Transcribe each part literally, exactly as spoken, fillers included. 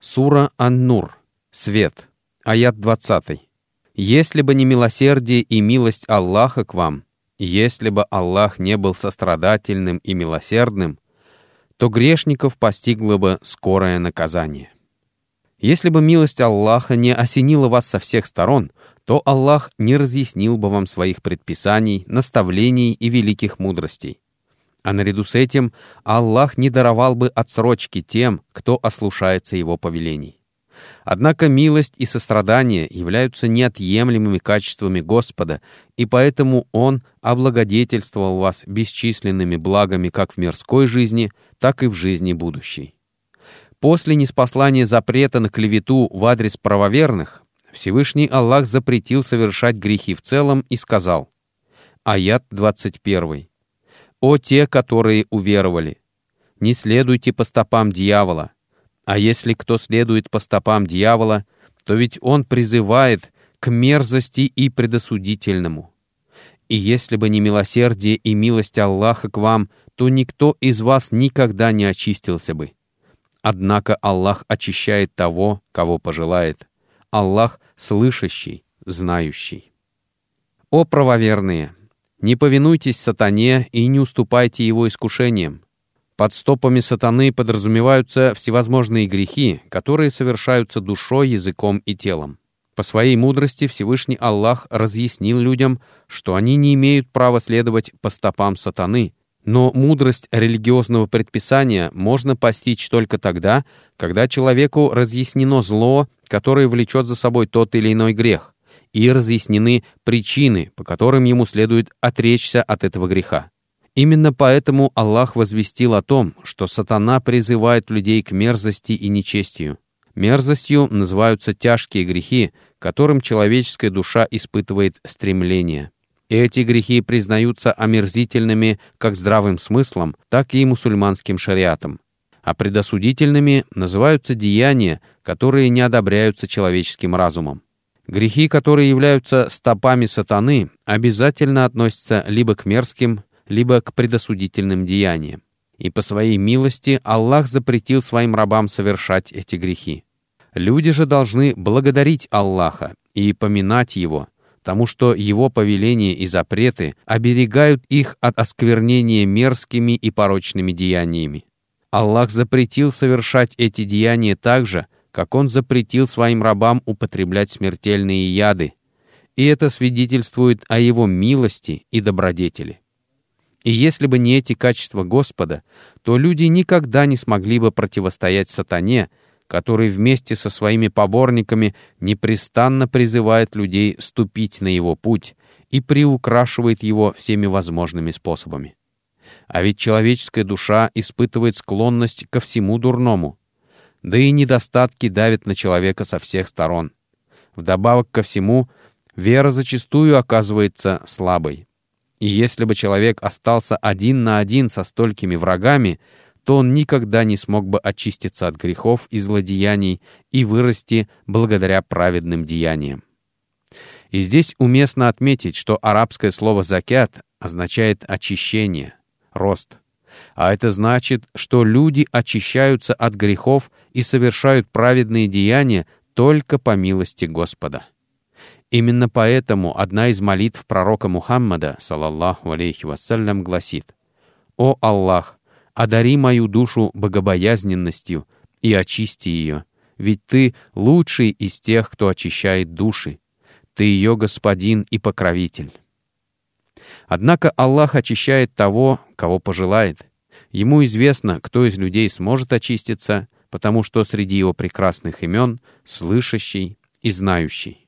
Сура Ан-Нур. Свет. Аят двадцатый. «Если бы не милосердие и милость Аллаха к вам, если бы Аллах не был сострадательным и милосердным, то грешников постигло бы скорое наказание». Если бы милость Аллаха не осенила вас со всех сторон, то Аллах не разъяснил бы вам своих предписаний, наставлений и великих мудростей. А наряду с этим Аллах не даровал бы отсрочки тем, кто ослушается Его повелений. Однако милость и сострадание являются неотъемлемыми качествами Господа, и поэтому Он облагодетельствовал вас бесчисленными благами как в мирской жизни, так и в жизни будущей. После ниспослания запрета на клевету в адрес правоверных, Всевышний Аллах запретил совершать грехи в целом и сказал, аят двадцать первый. «О те, которые уверовали! Не следуйте по стопам дьявола, а если кто следует по стопам дьявола, то ведь он призывает к мерзости и предосудительному. И если бы не милосердие и милость Аллаха к вам, то никто из вас никогда не очистился бы. Однако Аллах очищает того, кого пожелает. Аллах слышащий, знающий». О правоверные! Не повинуйтесь сатане и не уступайте его искушениям. Под стопами сатаны подразумеваются всевозможные грехи, которые совершаются душой, языком и телом. По своей мудрости Всевышний Аллах разъяснил людям, что они не имеют права следовать по стопам сатаны, но мудрость религиозного предписания можно постичь только тогда, когда человеку разъяснено зло, которое влечет за собой тот или иной грех, и разъяснены причины, по которым ему следует отречься от этого греха. Именно поэтому Аллах возвестил о том, что сатана призывает людей к мерзости и нечестию. Мерзостью называются тяжкие грехи, к которым человеческая душа испытывает стремление. Эти грехи признаются омерзительными как здравым смыслом, так и мусульманским шариатом. А предосудительными называются деяния, которые не одобряются человеческим разумом. Грехи, которые являются стопами сатаны, обязательно относятся либо к мерзким, либо к предосудительным деяниям. И по своей милости Аллах запретил своим рабам совершать эти грехи. Люди же должны благодарить Аллаха и поминать Его, потому что Его повеления и запреты оберегают их от осквернения мерзкими и порочными деяниями. Аллах запретил совершать эти деяния так же, как Он запретил своим рабам употреблять смертельные яды, и это свидетельствует о Его милости и добродетели. И если бы не эти качества Господа, то люди никогда не смогли бы противостоять сатане, который вместе со своими поборниками непрестанно призывает людей ступить на его путь и приукрашивает его всеми возможными способами. А ведь человеческая душа испытывает склонность ко всему дурному, да и недостатки давят на человека со всех сторон. Вдобавок ко всему, вера зачастую оказывается слабой. И если бы человек остался один на один со столькими врагами, то он никогда не смог бы очиститься от грехов и злодеяний и вырасти благодаря праведным деяниям. И здесь уместно отметить, что арабское слово «закят» означает очищение, рост. А это значит, что люди очищаются от грехов и совершают праведные деяния только по милости Господа. Именно поэтому одна из молитв пророка Мухаммада, саллаллаху алейхи вассалям, гласит: «О Аллах, одари мою душу богобоязненностью и очисти ее, ведь Ты лучший из тех, кто очищает души. Ты ее господин и покровитель». Однако Аллах очищает того, кого пожелает. Ему известно, кто из людей сможет очиститься, потому что среди его прекрасных имен слышащий и знающий.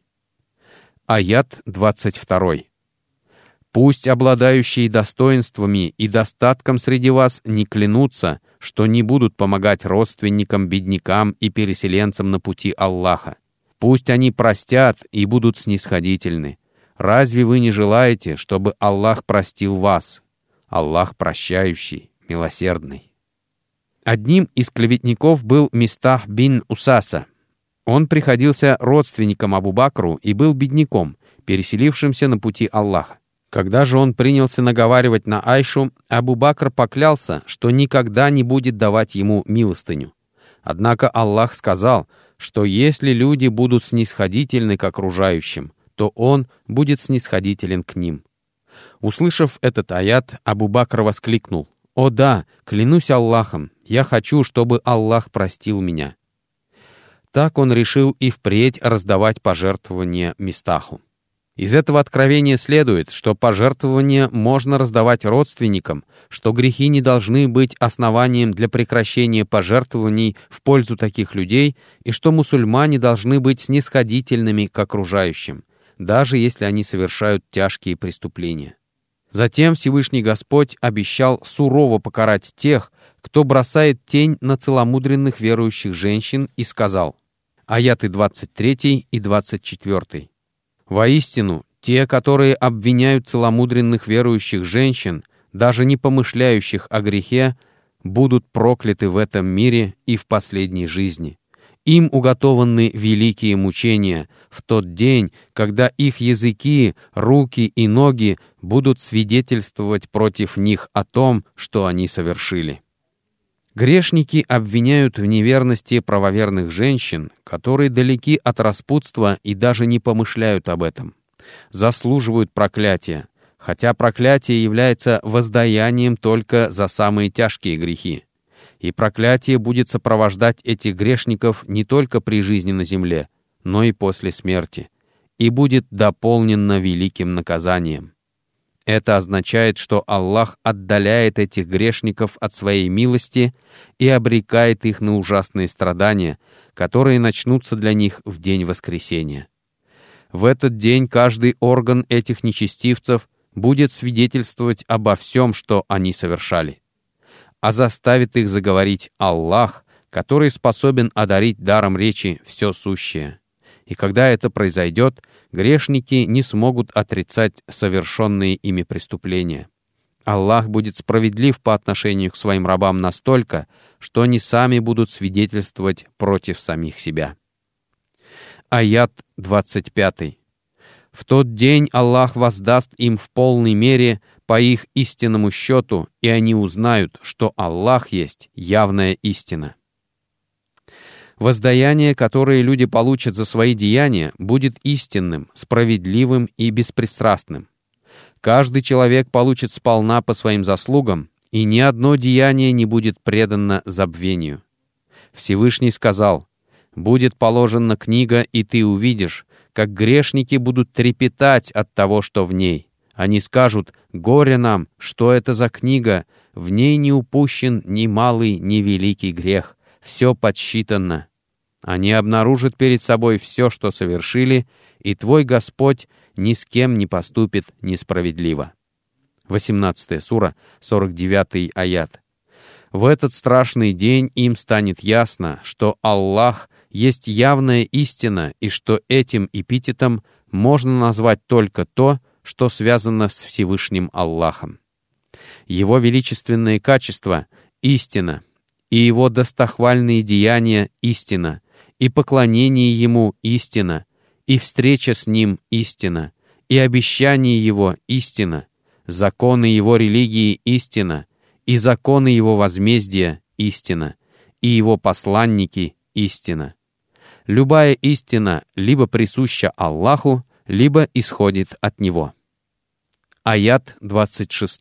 Аят двадцать второй. «Пусть обладающие достоинствами и достатком среди вас не клянутся, что не будут помогать родственникам, беднякам и переселенцам на пути Аллаха. Пусть они простят и будут снисходительны. Разве вы не желаете, чтобы Аллах простил вас? Аллах прощающий, милосердный». Одним из клеветников был Мистах бин Усаса. Он приходился родственником Абу Бакру и был бедняком, переселившимся на пути Аллаха. Когда же он принялся наговаривать на Айшу, Абу Бакр поклялся, что никогда не будет давать ему милостыню. Однако Аллах сказал, что если люди будут снисходительны к окружающим, то Он будет снисходителен к ним. Услышав этот аят, Абу Бакр воскликнул: «О да, клянусь Аллахом, я хочу, чтобы Аллах простил меня». Так он решил и впредь раздавать пожертвования Мистаху. Из этого откровения следует, что пожертвования можно раздавать родственникам, что грехи не должны быть основанием для прекращения пожертвований в пользу таких людей, и что мусульмане должны быть снисходительными к окружающим, даже если они совершают тяжкие преступления. Затем Всевышний Господь обещал сурово покарать тех, кто бросает тень на целомудренных верующих женщин, и сказал, аяты двадцать три и двадцать четыре. «Воистину, те, которые обвиняют целомудренных верующих женщин, даже не помышляющих о грехе, будут прокляты в этом мире и в последней жизни. Им уготованы великие мучения в тот день, когда их языки, руки и ноги будут свидетельствовать против них о том, что они совершили». Грешники обвиняют в неверности правоверных женщин, которые далеки от распутства и даже не помышляют об этом. Заслуживают проклятия, хотя проклятие является воздаянием только за самые тяжкие грехи. И проклятие будет сопровождать этих грешников не только при жизни на земле, но и после смерти, и будет дополнено великим наказанием. Это означает, что Аллах отдаляет этих грешников от своей милости и обрекает их на ужасные страдания, которые начнутся для них в день воскресения. В этот день каждый орган этих нечестивцев будет свидетельствовать обо всем, что они совершали. А заставит их заговорить Аллах, который способен одарить даром речи все сущее. И когда это произойдет, грешники не смогут отрицать совершенные ими преступления. Аллах будет справедлив по отношению к своим рабам настолько, что они сами будут свидетельствовать против самих себя. Аят двадцать пять. «В тот день Аллах воздаст им в полной мере по их истинному счету, и они узнают, что Аллах есть явная истина». Воздаяние, которое люди получат за свои деяния, будет истинным, справедливым и беспристрастным. Каждый человек получит сполна по своим заслугам, и ни одно деяние не будет предано забвению. Всевышний сказал: «Будет положена книга, и ты увидишь, как грешники будут трепетать от того, что в ней. Они скажут: горе нам, что это за книга, в ней не упущен ни малый, ни великий грех, все подсчитано». Они обнаружат перед собой все, что совершили, и твой Господь ни с кем не поступит несправедливо. восемнадцатая сура, сорок девятый аят. В этот страшный день им станет ясно, что Аллах есть явная истина, и что этим эпитетом можно назвать только то, что связано с Всевышним Аллахом. Его величественные качества — истина, и Его достохвальные деяния — истина, и поклонение Ему — истина, и встреча с Ним — истина, и обещание Его — истина, законы Его религии — истина, и законы Его возмездия — истина, и Его посланники — истина. Любая истина либо присуща Аллаху, либо исходит от Него. Аят двадцать шесть.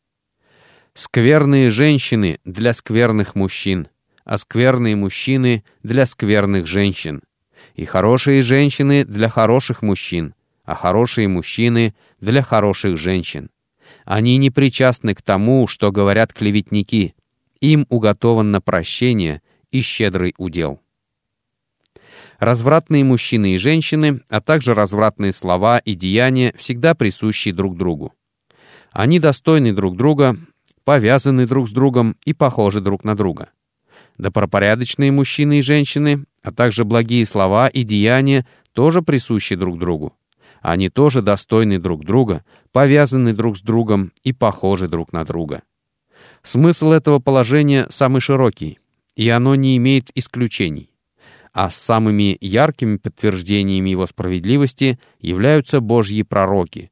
«Скверные женщины для скверных мужчин, а скверные мужчины для скверных женщин, и хорошие женщины для хороших мужчин, а хорошие мужчины для хороших женщин. Они не причастны к тому, что говорят клеветники, им уготовано прощение и щедрый удел». Развратные мужчины и женщины, а также развратные слова и деяния всегда присущи друг другу. Они достойны друг друга, повязаны друг с другом и похожи друг на друга. Добропорядочные мужчины и женщины, а также благие слова и деяния тоже присущи друг другу. Они тоже достойны друг друга, повязаны друг с другом и похожи друг на друга. Смысл этого положения самый широкий, и оно не имеет исключений. А самыми яркими подтверждениями его справедливости являются Божьи пророки.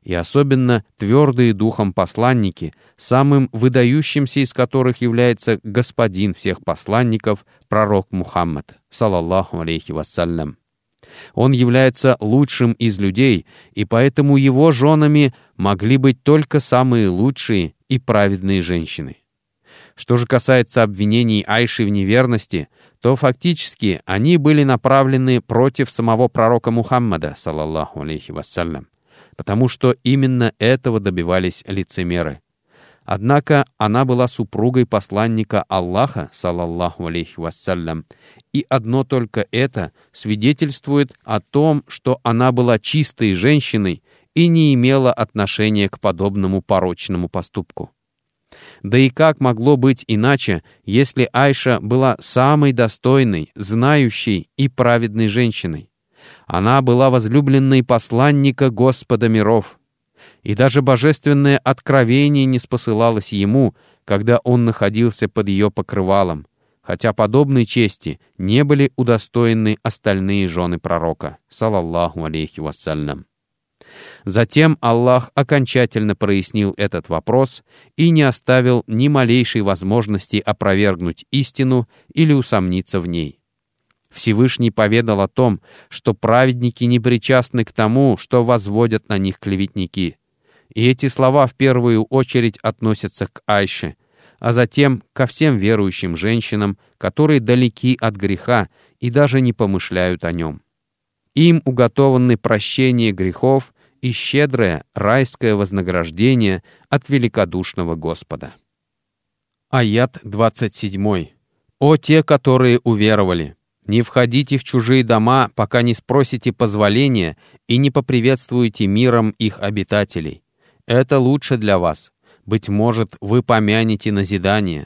и особенно твердые духом посланники, самым выдающимся из которых является господин всех посланников, пророк Мухаммад, салаллаху алейхи вассалям. Он является лучшим из людей, и поэтому его женами могли быть только самые лучшие и праведные женщины. Что же касается обвинений Айши в неверности, то фактически они были направлены против самого пророка Мухаммада, салаллаху алейхи вассалям, потому что именно этого добивались лицемеры. Однако она была супругой посланника Аллаха, салаллаху алейхи вассалям, и одно только это свидетельствует о том, что она была чистой женщиной и не имела отношения к подобному порочному поступку. Да и как могло быть иначе, если Айша была самой достойной, знающей и праведной женщиной? Она была возлюбленной посланника Господа миров, и даже божественное откровение не спосылалось ему, когда он находился под ее покрывалом, хотя подобной чести не были удостоены остальные жены пророка, салаллаху алейхи вассалям. Затем Аллах окончательно прояснил этот вопрос и не оставил ни малейшей возможности опровергнуть истину или усомниться в ней. Всевышний поведал о том, что праведники не причастны к тому, что возводят на них клеветники. И эти слова в первую очередь относятся к Айше, а затем ко всем верующим женщинам, которые далеки от греха и даже не помышляют о нем. Им уготованы прощение грехов и щедрое райское вознаграждение от великодушного Господа. Аят двадцать семь. «О те, которые уверовали! Не входите в чужие дома, пока не спросите позволения и не поприветствуете миром их обитателей. Это лучше для вас. Быть может, вы помянете назидание».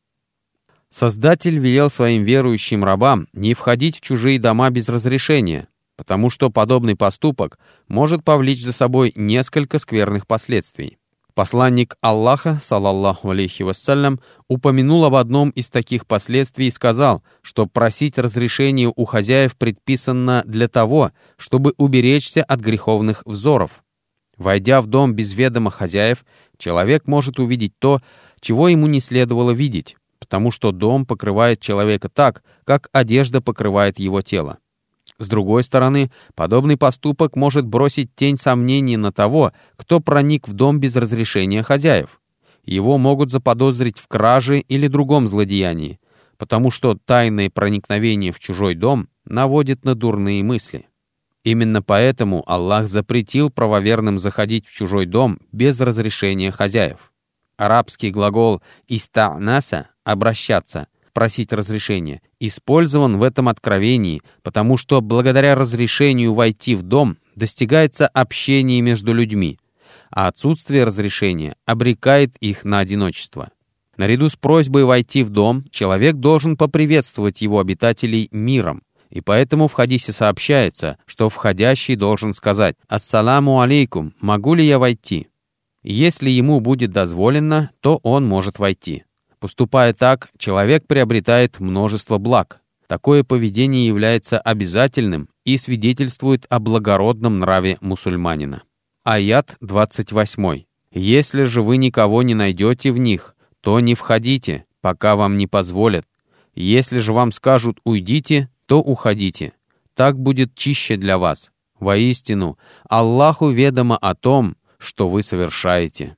Создатель велел своим верующим рабам не входить в чужие дома без разрешения, потому что подобный поступок может повлечь за собой несколько скверных последствий. Посланник Аллаха, салаллаху алейхи вассалям, упомянул об одном из таких последствий и сказал, что просить разрешения у хозяев предписано для того, чтобы уберечься от греховных взоров. Войдя в дом без ведома хозяев, человек может увидеть то, чего ему не следовало видеть, потому что дом покрывает человека так, как одежда покрывает его тело. С другой стороны, подобный поступок может бросить тень сомнений на того, кто проник в дом без разрешения хозяев. Его могут заподозрить в краже или другом злодеянии, потому что тайное проникновение в чужой дом наводит на дурные мысли. Именно поэтому Аллах запретил правоверным заходить в чужой дом без разрешения хозяев. Арабский глагол «иста'наса» — «обращаться», просить разрешения, использован в этом откровении, потому что благодаря разрешению войти в дом достигается общение между людьми, а отсутствие разрешения обрекает их на одиночество. Наряду с просьбой войти в дом, человек должен поприветствовать его обитателей миром, и поэтому в хадисе сообщается, что входящий должен сказать «Ассаламу алейкум, могу ли я войти?». Если ему будет дозволено, то он может войти. Поступая так, человек приобретает множество благ. Такое поведение является обязательным и свидетельствует о благородном нраве мусульманина. Аят двадцать восемь. «Если же вы никого не найдете в них, то не входите, пока вам не позволят. Если же вам скажут «уйдите», то уходите. Так будет чище для вас. Воистину, Аллаху ведомо о том, что вы совершаете».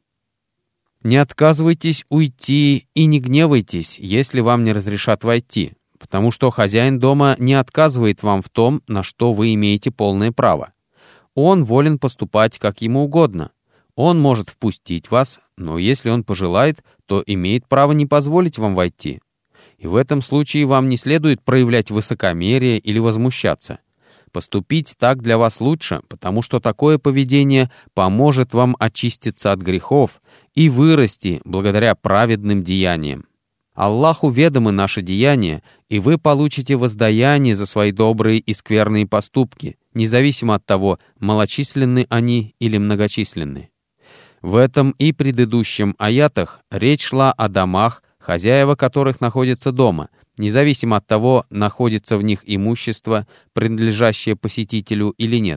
Не отказывайтесь уйти и не гневайтесь, если вам не разрешат войти, потому что хозяин дома не отказывает вам в том, на что вы имеете полное право. Он волен поступать как ему угодно. Он может впустить вас, но если он пожелает, то имеет право не позволить вам войти. И в этом случае вам не следует проявлять высокомерие или возмущаться. Поступить так для вас лучше, потому что такое поведение поможет вам очиститься от грехов и вырасти благодаря праведным деяниям. Аллаху ведомы наши деяния, и вы получите воздаяние за свои добрые и скверные поступки, независимо от того, малочисленны они или многочисленны. В этом и предыдущем аятах речь шла о домах, хозяева которых находятся дома, независимо от того, находится в них имущество, принадлежащее посетителю или нет,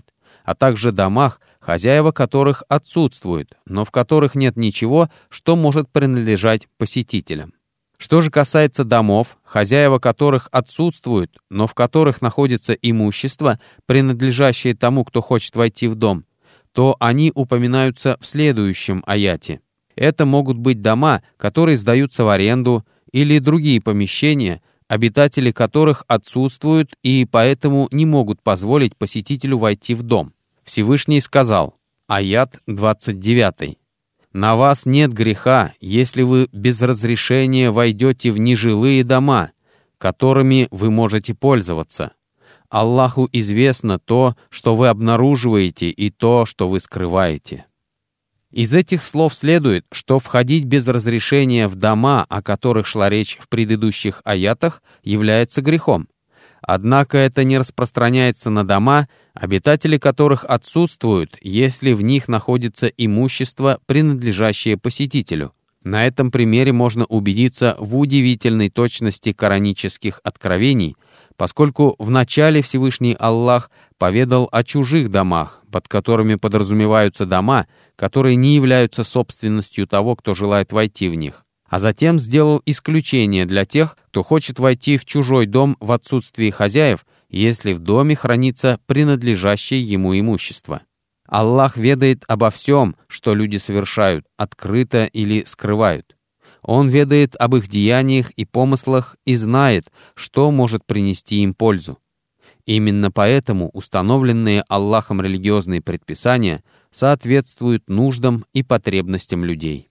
а также домах, хозяева которых отсутствуют, но в которых нет ничего, что может принадлежать посетителям. Что же касается домов, хозяева которых отсутствуют, но в которых находится имущество, принадлежащее тому, кто хочет войти в дом, то они упоминаются в следующем аяте. Это могут быть дома, которые сдаются в аренду, или другие помещения, обитатели которых отсутствуют и поэтому не могут позволить посетителю войти в дом. Всевышний сказал, аят двадцать девять. «На вас нет греха, если вы без разрешения войдете в нежилые дома, которыми вы можете пользоваться. Аллаху известно то, что вы обнаруживаете, и то, что вы скрываете». Из этих слов следует, что входить без разрешения в дома, о которых шла речь в предыдущих аятах, является грехом. Однако это не распространяется на дома, обитатели которых отсутствуют, если в них находится имущество, принадлежащее посетителю. На этом примере можно убедиться в удивительной точности коранических откровений, поскольку вначале Всевышний Аллах поведал о чужих домах, под которыми подразумеваются дома, которые не являются собственностью того, кто желает войти в них, а затем сделал исключение для тех, кто хочет войти в чужой дом в отсутствии хозяев, если в доме хранится принадлежащее ему имущество. Аллах ведает обо всем, что люди совершают, открыто или скрывают. Он ведает об их деяниях и помыслах и знает, что может принести им пользу. Именно поэтому установленные Аллахом религиозные предписания соответствуют нуждам и потребностям людей.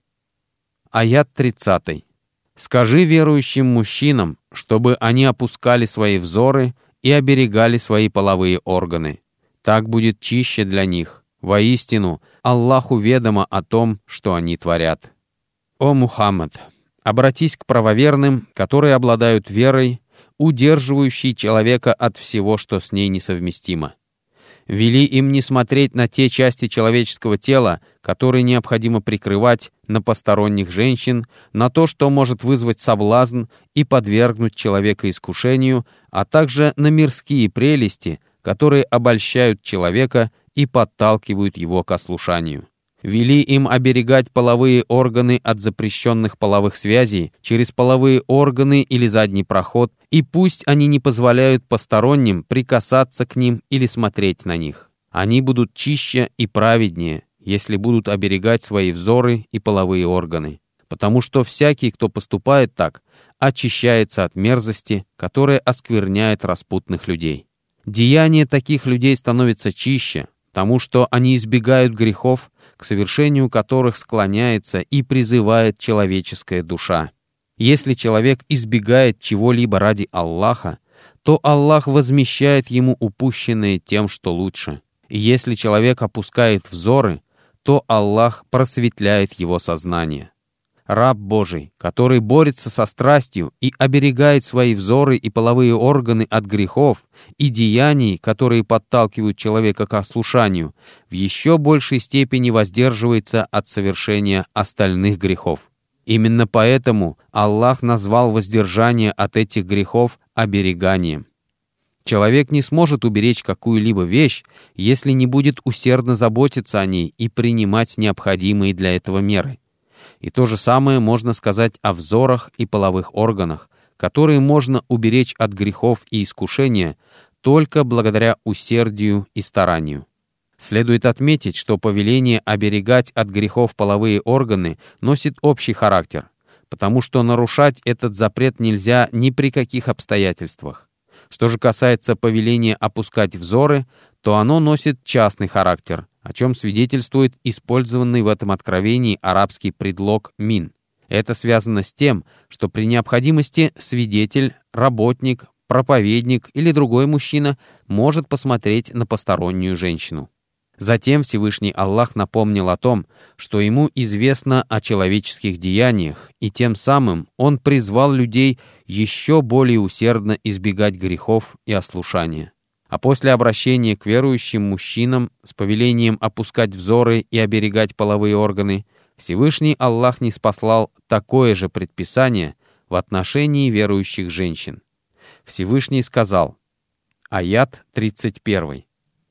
Аят тридцать. «Скажи верующим мужчинам, чтобы они опускали свои взоры и оберегали свои половые органы. Так будет чище для них. Воистину, Аллаху ведомо о том, что они творят». «О Мухаммад, обратись к правоверным, которые обладают верой, удерживающей человека от всего, что с ней несовместимо. Вели им не смотреть на те части человеческого тела, которые необходимо прикрывать, на посторонних женщин, на то, что может вызвать соблазн и подвергнуть человека искушению, а также на мирские прелести, которые обольщают человека и подталкивают его к ослушанию. Вели им оберегать половые органы от запрещенных половых связей через половые органы или задний проход, и пусть они не позволяют посторонним прикасаться к ним или смотреть на них. Они будут чище и праведнее, если будут оберегать свои взоры и половые органы, потому что всякий, кто поступает так, очищается от мерзости, которая оскверняет распутных людей. Деяние таких людей становится чище, потому что они избегают грехов, к совершению которых склоняется и призывает человеческая душа. Если человек избегает чего-либо ради Аллаха, то Аллах возмещает ему упущенное тем, что лучше. И если человек опускает взоры, то Аллах просветляет его сознание. Раб Божий, который борется со страстью и оберегает свои взоры и половые органы от грехов и деяний, которые подталкивают человека к ослушанию, в еще большей степени воздерживается от совершения остальных грехов. Именно поэтому Аллах назвал воздержание от этих грехов обереганием. Человек не сможет уберечь какую-либо вещь, если не будет усердно заботиться о ней и принимать необходимые для этого меры. И то же самое можно сказать о взорах и половых органах, которые можно уберечь от грехов и искушения только благодаря усердию и старанию. Следует отметить, что повеление оберегать от грехов половые органы носит общий характер, потому что нарушать этот запрет нельзя ни при каких обстоятельствах. Что же касается повеления опускать взоры, то оно носит частный характер, о чем свидетельствует использованный в этом откровении арабский предлог «мин». Это связано с тем, что при необходимости свидетель, работник, проповедник или другой мужчина может посмотреть на постороннюю женщину. Затем Всевышний Аллах напомнил о том, что ему известно о человеческих деяниях, и тем самым он призвал людей еще более усердно избегать грехов и ослушания. А после обращения к верующим мужчинам с повелением опускать взоры и оберегать половые органы, Всевышний Аллах ниспослал такое же предписание в отношении верующих женщин. Всевышний сказал, аят тридцать один.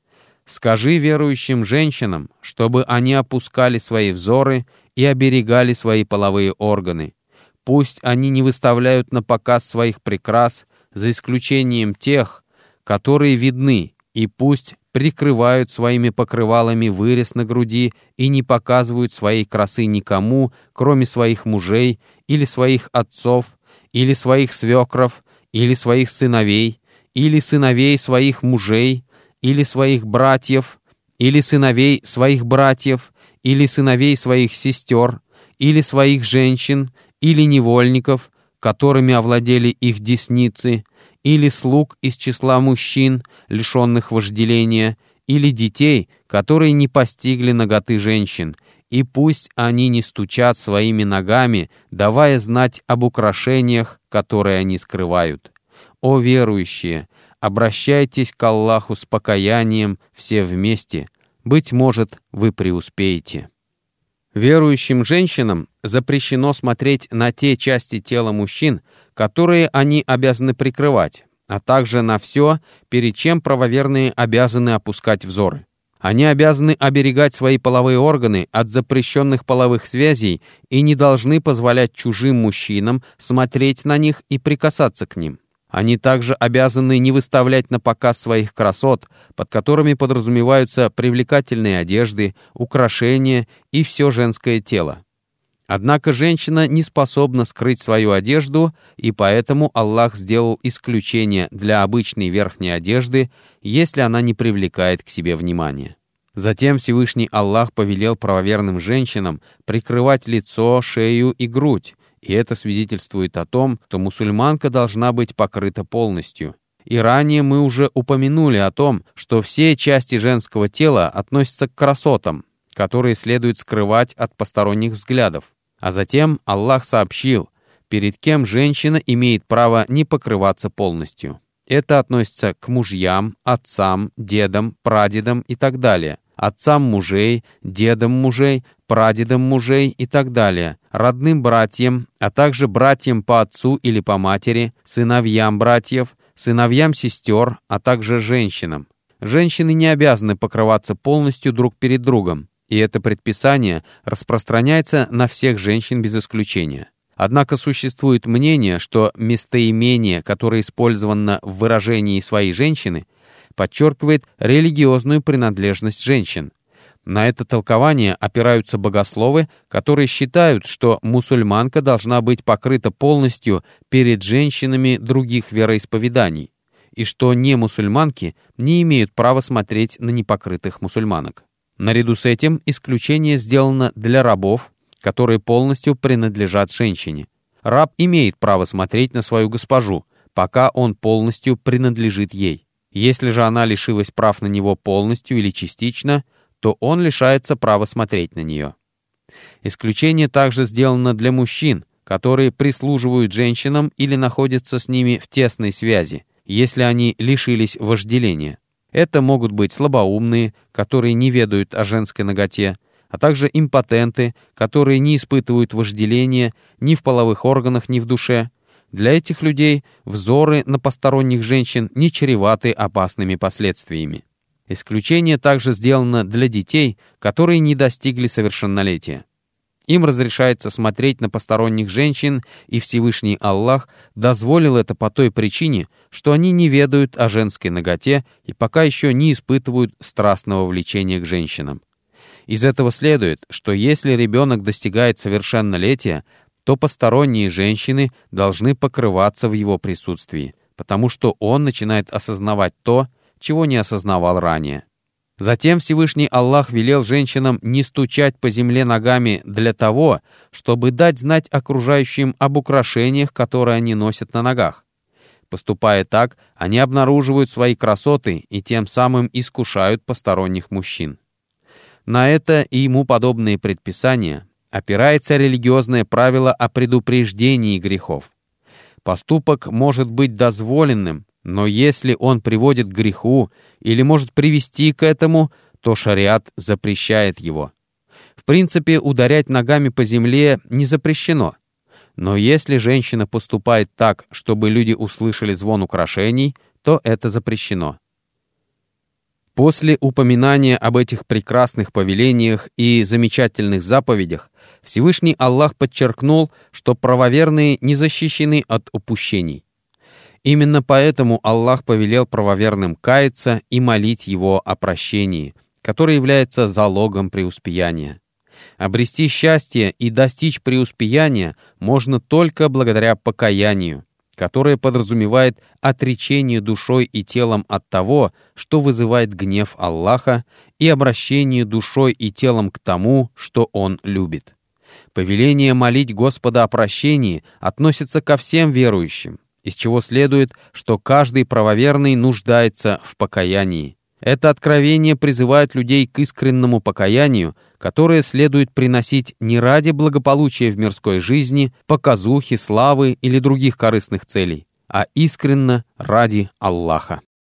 Скажи верующим женщинам, чтобы они опускали свои взоры и оберегали свои половые органы. Пусть они не выставляют на показ своих прикрас, за исключением тех, которые видны, и пусть прикрывают своими покрывалами вырез на груди и не показывают своей красы никому, кроме своих мужей или своих отцов, или своих свекров, или своих сыновей, или сыновей своих мужей, или своих братьев, или сыновей своих братьев, или сыновей своих сестер, или своих женщин, или невольников, которыми овладели их десницы, или слуг из числа мужчин, лишенных вожделения, или детей, которые не постигли наготы женщин, и пусть они не стучат своими ногами, давая знать об украшениях, которые они скрывают. О верующие, обращайтесь к Аллаху с покаянием все вместе, быть может, вы преуспеете. Верующим женщинам запрещено смотреть на те части тела мужчин, которые они обязаны прикрывать, а также на все, перед чем правоверные обязаны опускать взоры. Они обязаны оберегать свои половые органы от запрещенных половых связей и не должны позволять чужим мужчинам смотреть на них и прикасаться к ним. Они также обязаны не выставлять на показ своих красот, под которыми подразумеваются привлекательные одежды, украшения и все женское тело. Однако женщина не способна скрыть свою одежду, и поэтому Аллах сделал исключение для обычной верхней одежды, если она не привлекает к себе внимания. Затем Всевышний Аллах повелел правоверным женщинам прикрывать лицо, шею и грудь, и это свидетельствует о том, что мусульманка должна быть покрыта полностью. И ранее мы уже упомянули о том, что все части женского тела относятся к красотам, которые следует скрывать от посторонних взглядов. А затем Аллах сообщил, перед кем женщина имеет право не покрываться полностью. Это относится к мужьям, отцам, дедам, прадедам и так далее, отцам мужей, дедам мужей, прадедам мужей и так далее, родным братьям, а также братьям по отцу или по матери, сыновьям братьев, сыновьям сестер, а также женщинам. Женщины не обязаны покрываться полностью друг перед другом, и это предписание распространяется на всех женщин без исключения. Однако существует мнение, что местоимение, которое использовано в выражении «своей женщины», подчеркивает религиозную принадлежность женщин. На это толкование опираются богословы, которые считают, что мусульманка должна быть покрыта полностью перед женщинами других вероисповеданий, и что немусульманки не имеют права смотреть на непокрытых мусульманок. Наряду с этим исключение сделано для рабов, которые полностью принадлежат женщине. Раб имеет право смотреть на свою госпожу, пока он полностью принадлежит ей. Если же она лишилась прав на него полностью или частично, то он лишается права смотреть на нее. Исключение также сделано для мужчин, которые прислуживают женщинам или находятся с ними в тесной связи, если они лишились вожделения. Это могут быть слабоумные, которые не ведают о женской наготе, а также импотенты, которые не испытывают вожделения ни в половых органах, ни в душе. Для этих людей взоры на посторонних женщин не чреваты опасными последствиями. Исключение также сделано для детей, которые не достигли совершеннолетия. Им разрешается смотреть на посторонних женщин, и Всевышний Аллах дозволил это по той причине, что они не ведают о женской наготе и пока еще не испытывают страстного влечения к женщинам. Из этого следует, что если ребенок достигает совершеннолетия, то посторонние женщины должны покрываться в его присутствии, потому что он начинает осознавать то, чего не осознавал ранее. Затем Всевышний Аллах велел женщинам не стучать по земле ногами для того, чтобы дать знать окружающим об украшениях, которые они носят на ногах. Поступая так, они обнаруживают свои красоты и тем самым искушают посторонних мужчин. На это и ему подобные предписания опирается религиозное правило о предупреждении грехов. Поступок может быть дозволенным, но если он приводит к греху или может привести к этому, то шариат запрещает его. В принципе, ударять ногами по земле не запрещено. Но если женщина поступает так, чтобы люди услышали звон украшений, то это запрещено. После упоминания об этих прекрасных повелениях и замечательных заповедях Всевышний Аллах подчеркнул, что правоверные не защищены от упущений. Именно поэтому Аллах повелел правоверным каяться и молить Его о прощении, которое является залогом преуспеяния. Обрести счастье и достичь преуспеяния можно только благодаря покаянию, которое подразумевает отречение душой и телом от того, что вызывает гнев Аллаха, и обращение душой и телом к тому, что Он любит. Повеление молить Господа о прощении относится ко всем верующим, из чего следует, что каждый правоверный нуждается в покаянии. Это откровение призывает людей к искреннему покаянию, которое следует приносить не ради благополучия в мирской жизни, показухи, славы или других корыстных целей, а искренно ради Аллаха.